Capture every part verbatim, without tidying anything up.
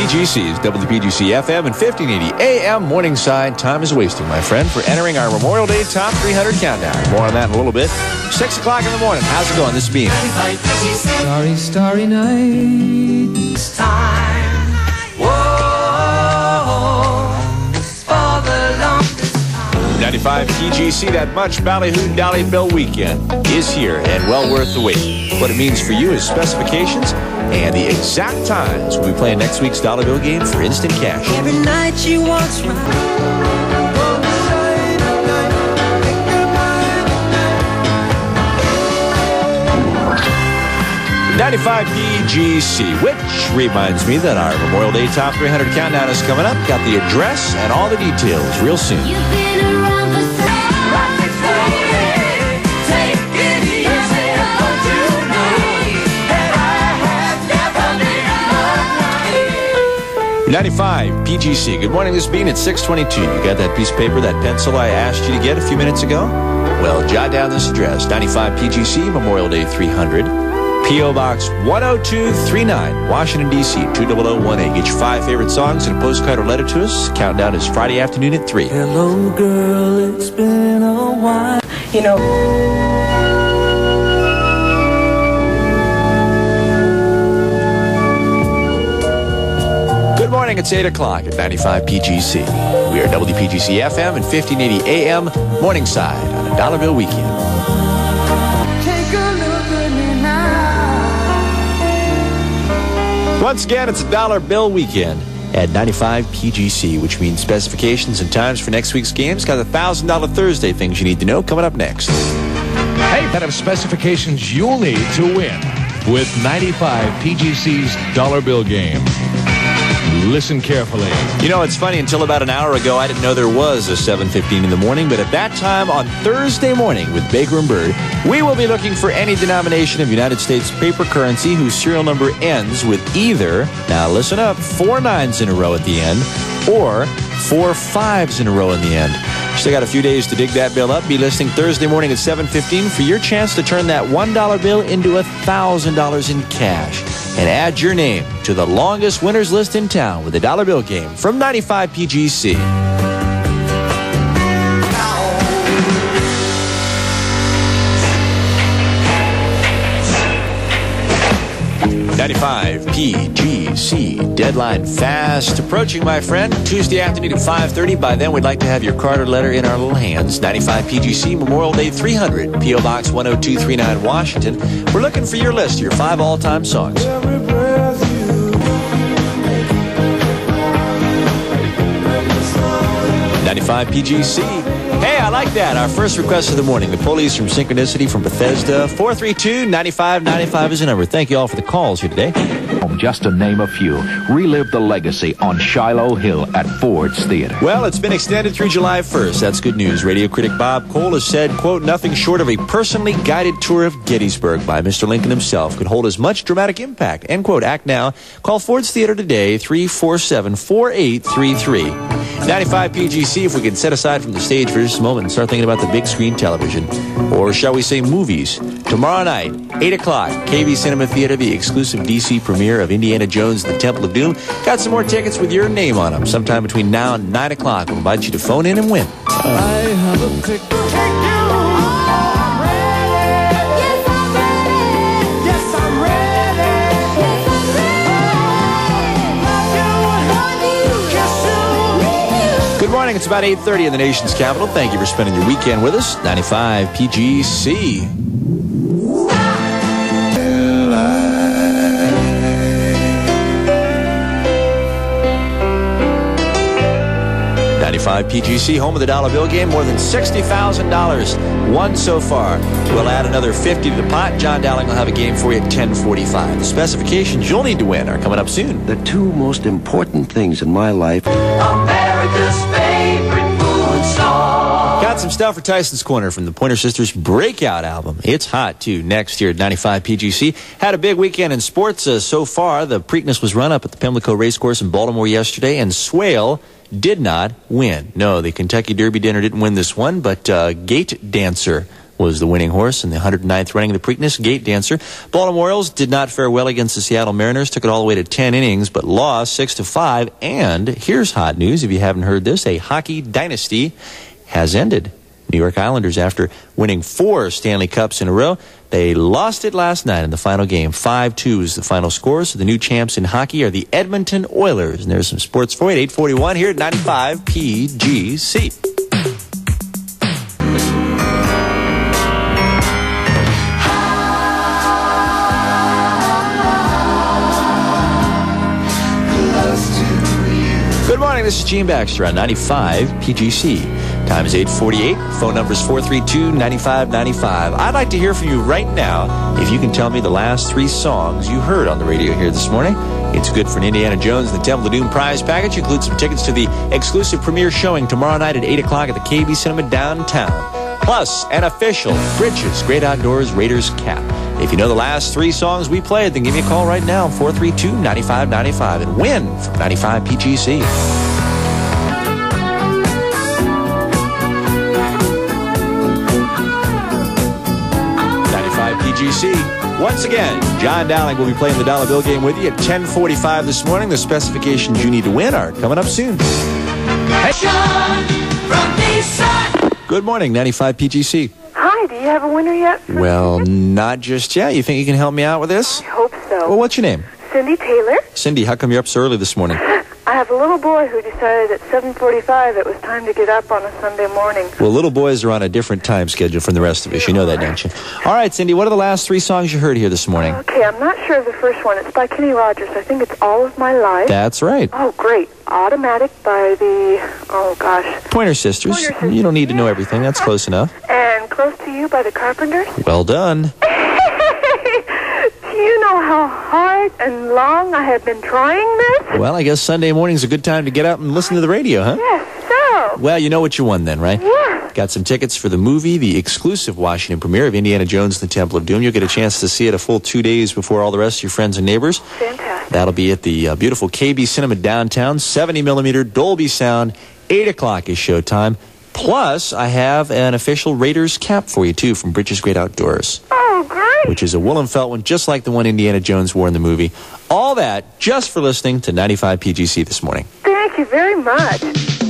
P G C's W P G C F M and fifteen eighty A M Morningside. Time is wasting, my friend, for entering our Memorial Day Top three hundred Countdown. More on that in a little bit. six o'clock in the morning. How's it going? This is Bean. Starry, starry night. It's time. Whoa, for the longest time. ninety-five P G C, that much ballyhooed Dolly Bill weekend is here and well worth the wait. What it means for you is specifications and the exact times we'll be playing next week's dollar bill game for instant cash. Every night she walks round. ninety-five P G C, which reminds me that our Memorial Day Top three hundred Countdown is coming up. Got the address and all the details real soon. You've been around the take it easy, don't you know that I have never been ninety-five P G C. Good morning, this being at six twenty-two. You got that piece of paper, that pencil I asked you to get a few minutes ago? Well, jot down this address, ninety-five P G C, Memorial Day three hundred. P O Box one oh two three nine, Washington, D C two zero zero one eight. Get your five favorite songs and a postcard or letter to us. Countdown is Friday afternoon at three. Hello, girl, it's been a while. You know. Good morning, it's eight o'clock at ninety-five P G C. We are W P G C F M and fifteen eighty A M Morningside on a dollar bill weekend. Once again, it's a dollar bill weekend at ninety-five P G C, which means specifications and times for next week's games. Got the one thousand dollar Thursday things you need to know coming up next. Hey, that of specifications you'll need to win with ninety-five P G C's dollar bill game. Listen carefully. You know, it's funny, until about an hour ago, I didn't know there was a seven fifteen in the morning, but at that time on Thursday morning with Baker and Bird, we will be looking for any denomination of United States paper currency whose serial number ends with either, now listen up, four nines in a row at the end, or four fives in a row in the end. Still got a few days to dig that bill up. Be listening Thursday morning at seven fifteen for your chance to turn that one dollar bill into one thousand dollars in cash. And add your name to the longest winners list in town with the dollar bill game from ninety-five P G C. ninety-five P G C. Deadline fast approaching, my friend. Tuesday afternoon at five thirty. By then, we'd like to have your card or letter in our little hands. ninety-five P G C, Memorial Day three hundred. P O Box one oh two three nine, Washington. We're looking for your list, your five all-time songs. ninety-five P G C. Hey, I like that. Our first request of the morning. The Police from Synchronicity from Bethesda. four three two, nine five nine five is the number. Thank you all for the calls here today. Just to name a few. Relive the legacy on Shiloh Hill at Ford's Theater. Well, it's been extended through July first. That's good news. Radio critic Bob Cole has said, quote, nothing short of a personally guided tour of Gettysburg by Mister Lincoln himself could hold as much dramatic impact. End quote. Act now. Call Ford's Theater today, three four seven, four eight three three. ninety-five P G C, if we can set aside from the stage for just a moment and start thinking about the big screen television. Or shall we say movies? Tomorrow night, eight o'clock, K V Cinema Theater, the exclusive D C premiere of Indiana Jones and the Temple of Doom. Got some more tickets with your name on them. Sometime between now and nine o'clock. We'll invite you to phone in and win. I have a picture. Good morning. It's about eight thirty in the nation's capital. Thank you for spending your weekend with us. ninety-five P G C. ninety-five P G C, home of the dollar bill game. More than sixty thousand dollars won so far. We'll add another fifty to the pot. John Dowling will have a game for you at ten forty-five. The specifications you'll need to win are coming up soon. The two most important things in my life. America's favorite food song. Got some stuff for Tyson's Corner from the Pointer Sisters breakout album. It's hot, too, next here at ninety-five P G C. Had a big weekend in sports uh, so far. The Preakness was run up at the Pimlico Racecourse in Baltimore yesterday, and Swale did not win. No, the Kentucky Derby dinner didn't win this one, but uh, Gate Dancer was the winning horse in the one hundred ninth running of the Preakness, Gate Dancer. Baltimore Orioles did not fare well against the Seattle Mariners, took it all the way to ten innings, but lost six to five. And here's hot news, if you haven't heard this, a hockey dynasty has ended. New York Islanders, after winning four Stanley Cups in a row, they lost it last night in the final game. five two is the final score, so the new champs in hockey are the Edmonton Oilers. And there's some sports for you at eight forty-one here at ninety-five P G C. Good morning, this is Gene Baxter on ninety-five P G C. Time is eight forty-eight. Phone number is four three two, nine five nine five. I'd like to hear from you right now if you can tell me the last three songs you heard on the radio here this morning. It's good for an Indiana Jones and the Temple of Doom prize package. Includes some tickets to the exclusive premiere showing tomorrow night at eight o'clock at the K B Cinema downtown. Plus, an official Bridges Great Outdoors Raiders cap. If you know the last three songs we played, then give me a call right now, four three two, nine five nine five, and win from ninety-five P G C. P G C. Once again, John Dowling will be playing the dollar bill game with you at ten forty-five this morning. The specifications you need to win are coming up soon. Hey. John from Nissan. Good morning, ninety-five P G C. Hi, do you have a winner yet? Well, not just yet. You think you can help me out with this? I hope so. Well, what's your name? Cindy Taylor. Cindy, how come you're up so early this morning? I have a little boy who decided at seven forty-five it was time to get up on a Sunday morning. Well, little boys are on a different time schedule from the rest of us. You know that, don't you? All right, Cindy, what are the last three songs you heard here this morning? Okay, I'm not sure of the first one. It's by Kenny Rogers. I think it's All of My Life. That's right. Oh, great. Automatic by the, oh, gosh. Pointer Sisters. Pointer Sisters. You don't need to know everything. That's close enough. And Close to You by the Carpenters. Well done. Do you know how hard and long I have been trying this? Well, I guess Sunday morning's a good time to get up and listen to the radio, huh? Yes, so. Well, you know what you won then, right? Yeah. Got some tickets for the movie, the exclusive Washington premiere of Indiana Jones and the Temple of Doom. You'll get a chance to see it a full two days before all the rest of your friends and neighbors. Fantastic. That'll be at the uh, beautiful K B Cinema downtown, seventy millimeter Dolby sound, eight o'clock is showtime. Plus, I have an official Raiders cap for you, too, from Bridges Great Outdoors. Oh, great. Which is a woolen felt one, just like the one Indiana Jones wore in the movie. All that just for listening to ninety-five P G C this morning. Thank you very much.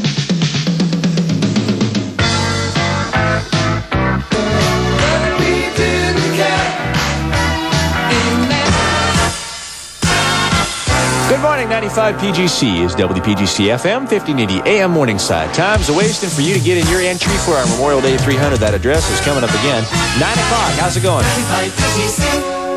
Good morning, ninety-five P G C is W P G C F M, fifteen eighty A M Morningside. Time's a wasting for you to get in your entry for our Memorial Day three hundred. That address is coming up again. nine o'clock. How's it going? ninety-five P G C.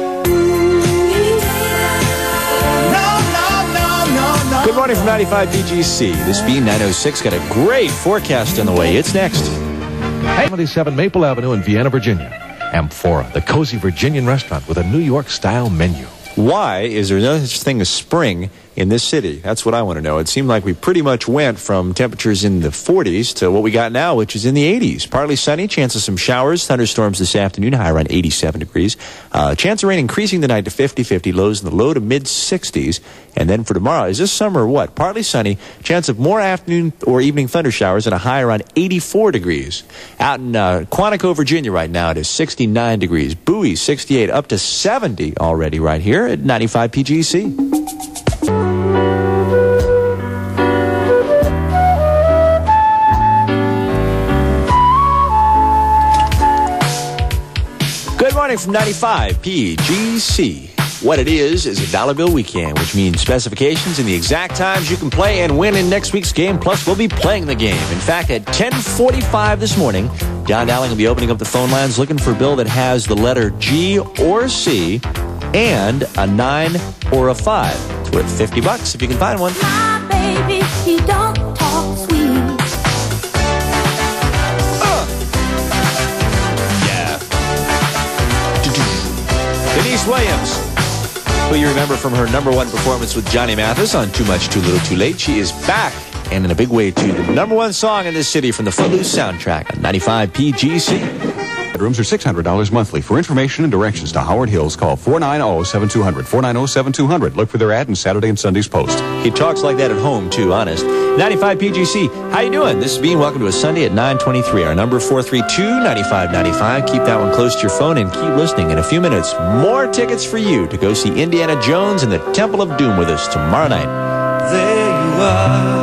Good morning from ninety-five P G C. This being nine oh six got a great forecast on the way. It's next. seventy-seven Maple Avenue in Vienna, Virginia. Amphora, the cozy Virginian restaurant with a New York-style menu. Why is there no such thing as spring in this city? That's what I want to know. It seemed like we pretty much went from temperatures in the forties to what we got now, which is in the eighties. Partly sunny, chance of some showers, thunderstorms this afternoon, high around eighty-seven degrees. Uh, chance of rain increasing tonight to fifty fifty, lows in the low to mid-sixties. And then for tomorrow, is this summer or what? Partly sunny, chance of more afternoon or evening thunder showers and a high around eighty-four degrees. Out in uh, Quantico, Virginia right now, it is sixty-nine degrees. Bowie, sixty-eight, up to seventy already right here at ninety-five P G C. Good morning from ninety-five P G C. What it is is a dollar bill weekend, which means specifications and the exact times you can play and win in next week's game. Plus, we'll be playing the game. In fact, at ten forty-five this morning, John Dowling will be opening up the phone lines looking for a bill that has the letter G or C and a nine or a five. It's worth fifty bucks if you can find one. My baby, he don't talk sweet. Uh. Yeah. Denise Williams, who you remember from her number one performance with Johnny Mathis on Too Much, Too Little, Too Late. She is back, and in a big way, too. The number one song in this city from the Footloose soundtrack on ninety-five P G C. Bedrooms are six hundred dollars monthly. For information and directions to Howard Hills, call four nine zero, seven two zero zero, four nine zero, seven two zero zero. Look for their ad in Saturday and Sunday's Post. He talks like that at home, too, honest. ninety-five P G C, how you doing? This is Bean. Welcome to a Sunday at nine twenty-three. Our number four three two, nine five nine five. Keep that one close to your phone and keep listening. In a few minutes, more tickets for you to go see Indiana Jones and the Temple of Doom with us tomorrow night. There you are.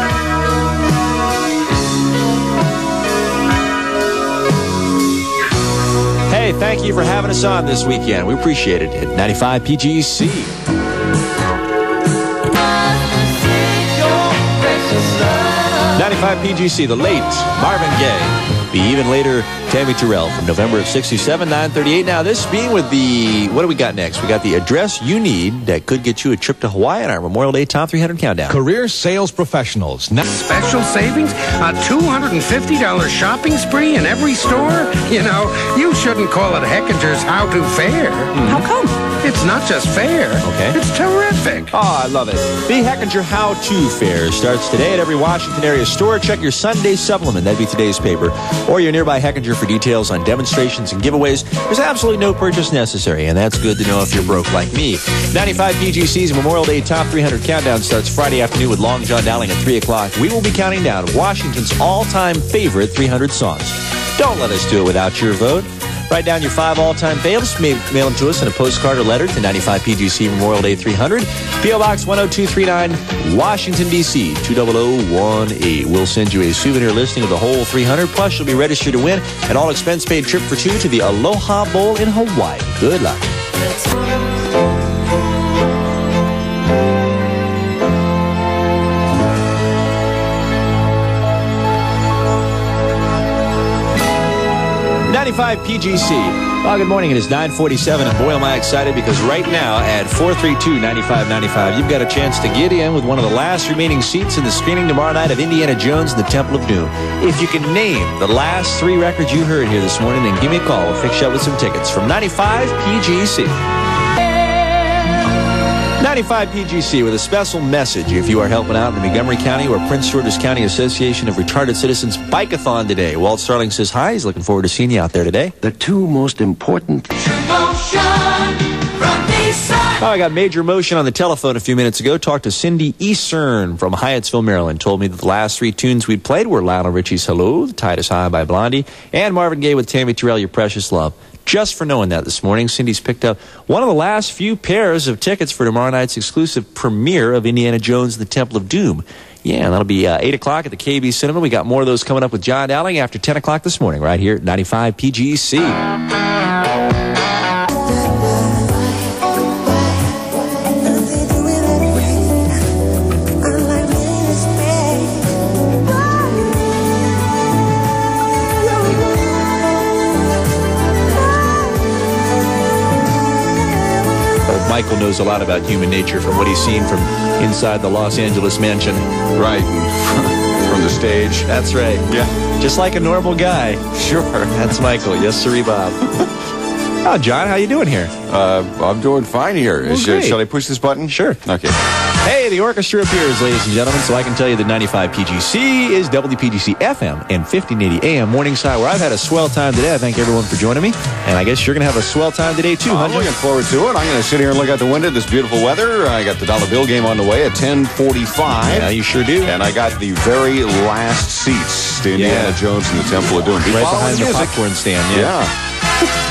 Hey, thank you for having us on this weekend. We appreciate it at ninety-five P G C. ninety-five P G C, the late Marvin Gaye. The even later Tammy Terrell from November of sixty-seven, nine thirty-eight. Now, this being with the, what do we got next? We got the address you need that could get you a trip to Hawaii on our Memorial Day Top three hundred Countdown. Career sales professionals. Now Special savings? A two hundred fifty dollars shopping spree in every store? You know, you shouldn't call it Heckinger's How to Fair. Mm-hmm. How come? It's not just fair. Okay. It's terrific. Oh, I love it. The Heckinger How-To Fair starts today at every Washington area store. Check your Sunday supplement. That'd be today's paper. Or your nearby Heckinger for details on demonstrations and giveaways. There's absolutely no purchase necessary, and that's good to know if you're broke like me. ninety-five P G C's Memorial Day Top three hundred Countdown starts Friday afternoon with Long John Dowling at three o'clock. We will be counting down Washington's all-time favorite three hundred songs. Don't let us do it without your vote. Write down your five all-time favorites. Mail them to us in a postcard or letter to ninety-five P G C Memorial Day three hundred. P O Box one oh two three nine, Washington, D C two zero zero one eight. We'll send you a souvenir listing of the whole three hundred. Plus, you'll be registered to win an all-expense-paid trip for two to the Aloha Bowl in Hawaii. Good luck. ninety-five P G C. Well, good morning. It is nine forty-seven, and boy, am I excited because right now at four three two, nine five nine five, you've got a chance to get in with one of the last remaining seats in the screening tomorrow night of Indiana Jones and the Temple of Doom. If you can name the last three records you heard here this morning, then give me a call. We'll fix you up with some tickets from ninety-five P G C. ninety-five P G C with a special message if you are helping out in the Montgomery County or Prince George's County Association of Retarded Citizens Bike-a-thon today. Walt Starling says hi. He's looking forward to seeing you out there today. The two most important Oh, I got Major Motion on the telephone a few minutes ago. Talked to Cindy Eastern from Hyattsville, Maryland. Told me that the last three tunes we'd played were Lionel Richie's Hello, The Tide is High by Blondie, and Marvin Gaye with Tammy Terrell, Your Precious Love. Just for knowing that this morning, Cindy's picked up one of the last few pairs of tickets for tomorrow night's exclusive premiere of Indiana Jones and the Temple of Doom. Yeah, that'll be uh, eight o'clock at the K B Cinema. We got more of those coming up with John Dowling after ten o'clock this morning, right here at ninety-five P G C. Michael knows a lot about human nature from what he's seen from inside the Los Angeles mansion. Right. From the stage. That's right. Yeah. Just like a normal guy. Sure. That's Michael. Yes, sirree, Bob. Oh, John, how you doing here? Uh, I'm doing fine here. Well, Is, uh, shall I push this button? Sure. Okay. Hey, the orchestra appears, ladies and gentlemen, so I can tell you that ninety-five P G C is W P G C F M and fifteen eighty A M Morningside, where I've had a swell time today. I thank everyone for joining me, and I guess you're going to have a swell time today, too, I'm huh? looking forward to it. I'm going to sit here and look out the window at this beautiful weather. I got the dollar bill game on the way at ten forty-five. Yeah, you sure do. And I got the very last seats to Indiana Yeah. Jones and the Temple of Doom. Right Following behind the music. popcorn stand, yeah. Yeah.